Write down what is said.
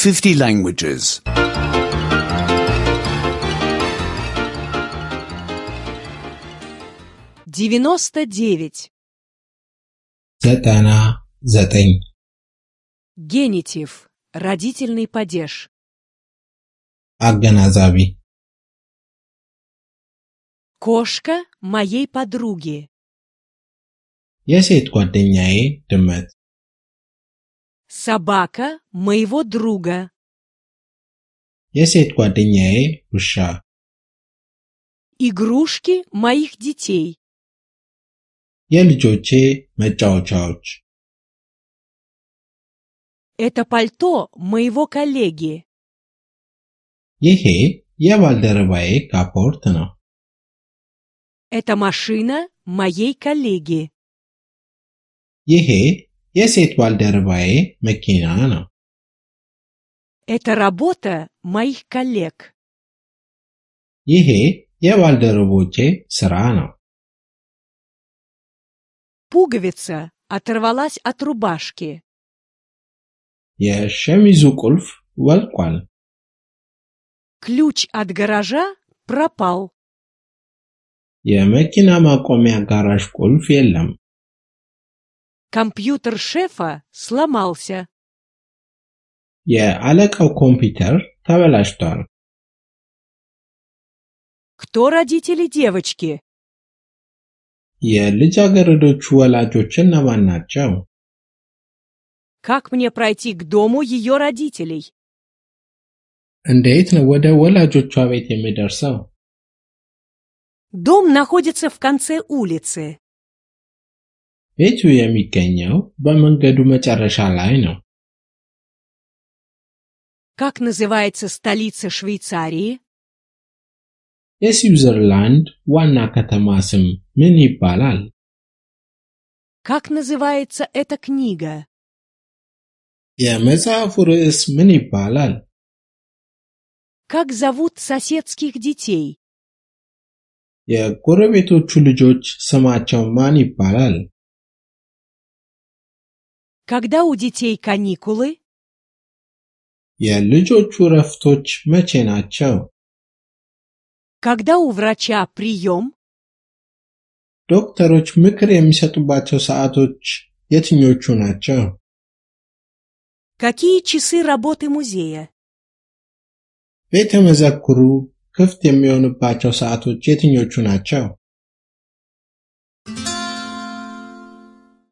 50 languages. 99. 99 Генитив. Родительный падеж. አገናዛቢ Кошка моей подруги. የሴት ጓደኛዬ ድመት Собака моего друга. የሴት ጓደኛዬ ውሻ Игрушки моих детей. የልጆቼ መጫወቻዎች Это пальто моего коллеги. ይሄ የባልደረባዬ ካፖርት ነው Это машина моей коллеги. ይሄ የሴት ባልደረባዬ መኪና ነው Это работа моих коллег. ይሄ የባልደረቦቼ ሥራ ነው Пуговица оторвалась от рубашки. የሸሚዙ ቁልፍ ወልቋል Ключ от гаража пропал. የመኪና ማቆሚያ ጋራዥ ቁልፍ የለም Компьютер шефа сломался. የአለቃው ኮምፒውተር ተበላሽቷል Кто родители девочки? የልጃገረዶቹ ወላጆች እነማን ናቸው? Как мне пройти к дому ее родителей? እንዴት ነው ወደ ወላጆቿ ቤት የሚደርሰው? Дом находится в конце улицы. ቤቱ የሚገኘው በመንገዱ መጨረሻ ላይ ነው Как называется столица Швейцарии? የስዊዘርላንድ ዋና ከተማ ስም ምን ይባላል? Как называется эта книга? የመጽሐፉ ርዕስ ምን ይባላል? Как зовут соседских детей? የጎረቤቶቹ ልጆች ስማቸው ማን ይባላል? Когда у детей каникулы? የልጆቹ እረፍቶች መቼ ናቸው? Когда у врача прием? ዶክተሮች ምክር የሚሰጡባቸው ሰዓቶች የትኞቹ ናቸው? Какие часы работы музея? ቤተ መዘክሩ ክፍት የሚሆንባቸው ሰዓቶች የትኞቹ ናቸው?